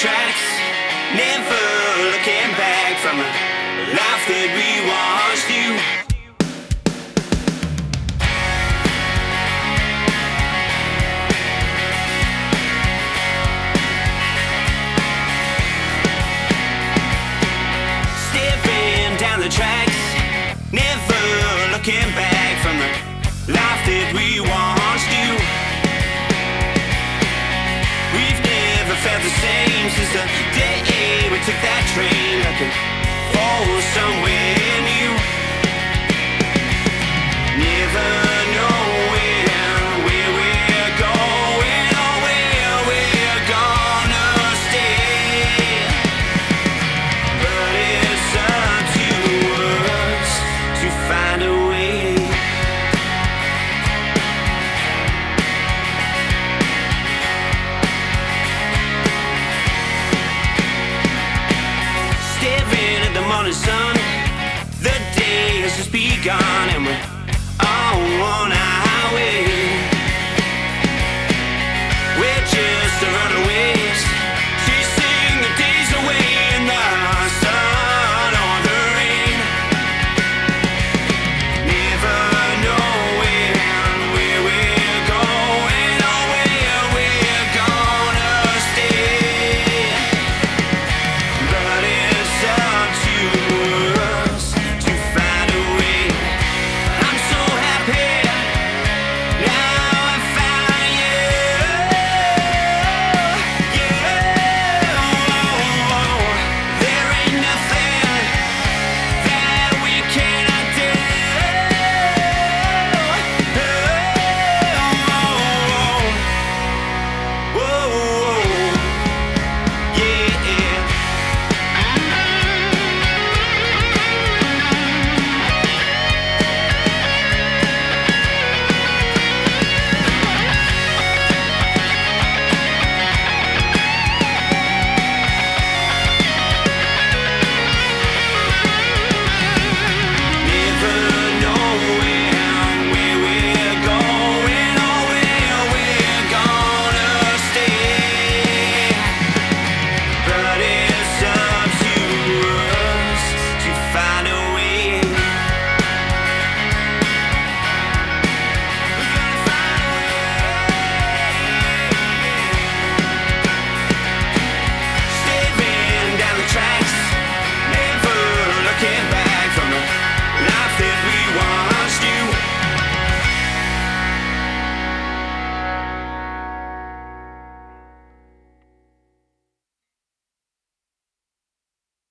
tracks, never looking back from a life that we once knew. Stepping down the tracks, never looking back from the life that we once knew. We've never felt the same since the day we took that train, looking for somewhere new. Never knowing where we're going or where we're gonna stay, but it's up to us to find a way. Staring at the morning sun, the day has just begun and we're on our highway.